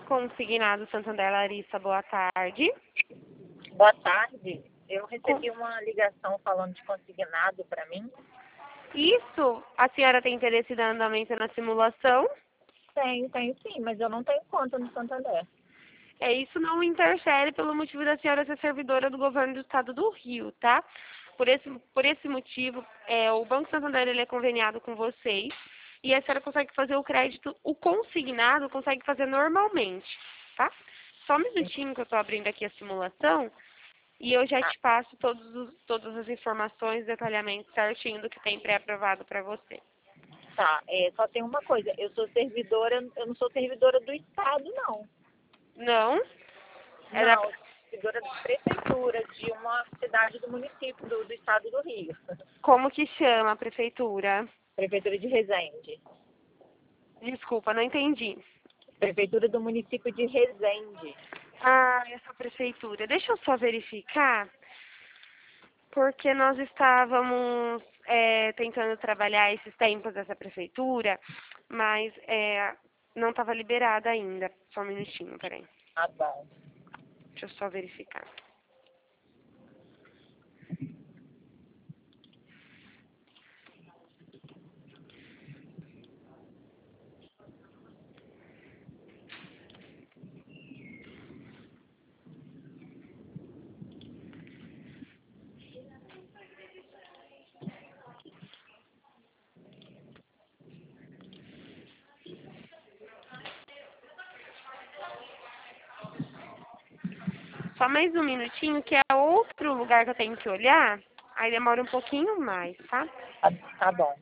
Consignado Santander. Larissa, boa tarde. Boa tarde. Eu Com- recebi uma ligação falando de consignado para mim. Isso, a senhora tem interesse em andamento na simulação? Tenho sim, mas eu não tenho conta no Santander. Isso não interfere pelo motivo da senhora ser servidora do governo do estado do Rio, tá? Por esse motivo, o Banco Santander ele é conveniado com vocês e a senhora consegue fazer o crédito, o consignado consegue fazer normalmente, tá? Só um minutinho que eu estou abrindo aqui a simulação e eu já te passo todas as informações, detalhamento certinho do que tem pré-aprovado para você. Tá, só tem uma coisa, eu não sou servidora do Estado, não. Não? É da, Não, eu sou servidora da prefeitura de uma cidade do município do estado do Rio. como que chama a prefeitura? Prefeitura de Resende. Desculpa, não entendi. Prefeitura do município de Resende. Ah, essa prefeitura. Deixa eu só verificar, porque nós estávamos tentando trabalhar esses tempos dessa prefeitura, mas não estava liberada ainda. Só um minutinho, peraí. Tá bom. Deixa eu só verificar. Só mais um minutinho, que é outro lugar que eu tenho que olhar. Aí demora um pouquinho mais, tá? Tá bom.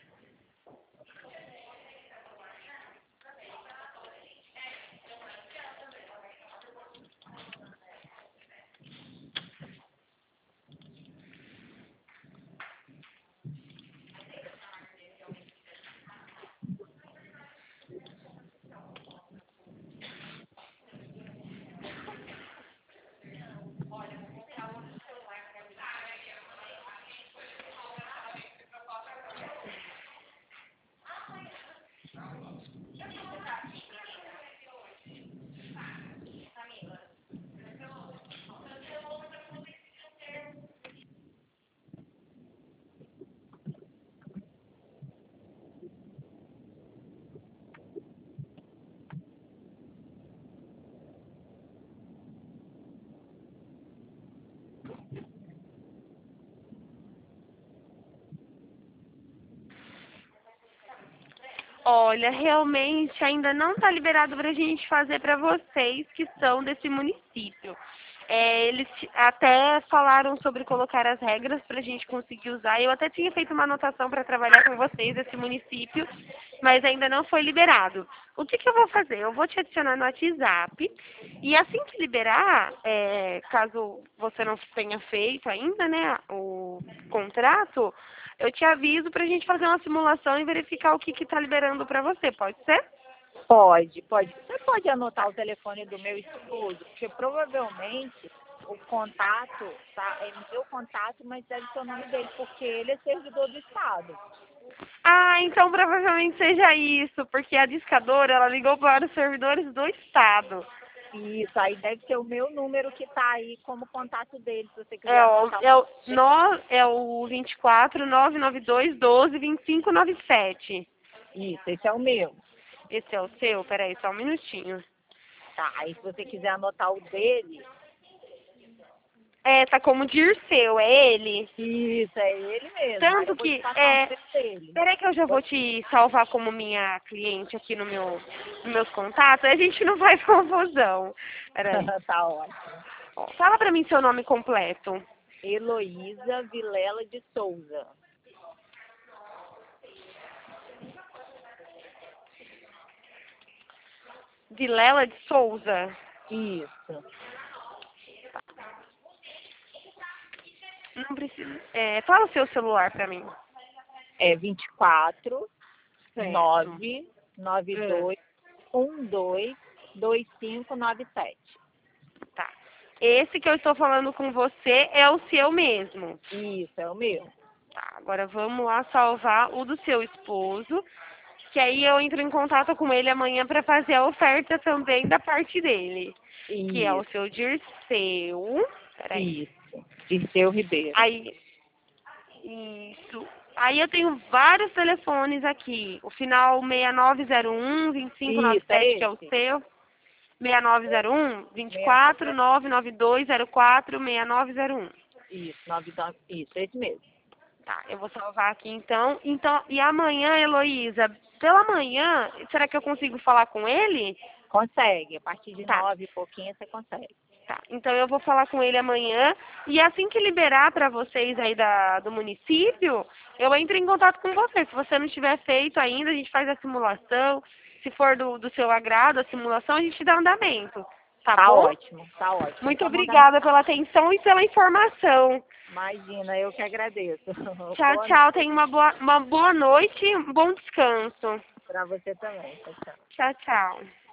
Olha, realmente ainda não está liberado para a gente fazer para vocês que são desse município. Eles até falaram sobre colocar as regras para a gente conseguir usar. Eu até tinha feito uma anotação para trabalhar com vocês desse município, mas ainda não foi liberado. O que eu vou fazer? Eu vou te adicionar no WhatsApp e assim que liberar, caso você não tenha feito ainda, né, o contrato, eu te aviso para a gente fazer uma simulação e verificar o que está liberando para você. Pode ser? Pode. Você pode anotar o telefone do meu esposo, porque provavelmente o contato, tá? É meu contato, mas deve ser o nome dele, porque ele é servidor do Estado. Ah, então provavelmente seja isso, porque a discadora, ela ligou para os servidores do estado. Isso, aí deve ser o meu número que tá aí como contato dele, se você quiser É o, anotar. é o, é o 24 992 12 2597. Isso, esse é o meu. Esse é o seu? Peraí, só um minutinho. Tá, aí se você quiser anotar o dele, Tá como Dirceu, é ele. isso, é ele mesmo. Aí Tanto eu vou te que, passar o número dele. peraí que eu já vou te salvar como minha cliente aqui nos meus contatos, a gente não faz confusão. Peraí. Tá ótimo. Ó, fala pra mim seu nome completo. Heloísa Vilela de Souza. Vilela de Souza. Isso. Não precisa. Fala o seu celular pra mim. É 24 Certo. 992 12 2597. Tá. Esse que eu estou falando com você é o seu mesmo. Isso, é o meu. Tá, agora vamos lá salvar o do seu esposo. Que aí eu entro em contato com ele amanhã para fazer a oferta também da parte dele. Que é o Isso, seu Dirceu. Peraí. isso. Dirceu Ribeiro. Aí, isso. Aí eu tenho vários telefones aqui. O final 6901, Isso, é 2597, que é o esse. seu. 6901, 24 69. 992 04 6901. Isso, 99, isso, esse mesmo. Tá, eu vou salvar aqui então. E amanhã, Heloísa, pela manhã, será que eu consigo falar com ele? Consegue, a partir de Tá. 9 e pouquinho você consegue. Tá, então eu vou falar com ele amanhã e assim que liberar para vocês aí do município, eu entro em contato com você. Se você não tiver feito ainda, a gente faz a simulação. Se for do seu agrado a simulação, a gente dá andamento. Tá Tá bom? ótimo, tá ótimo. Muito Só mandar- obrigada pela atenção e pela informação. Imagina, eu que agradeço. Tchau, tchau. Tenha uma boa noite e um bom descanso. Para você também. Tchau, tchau. Tchau, tchau.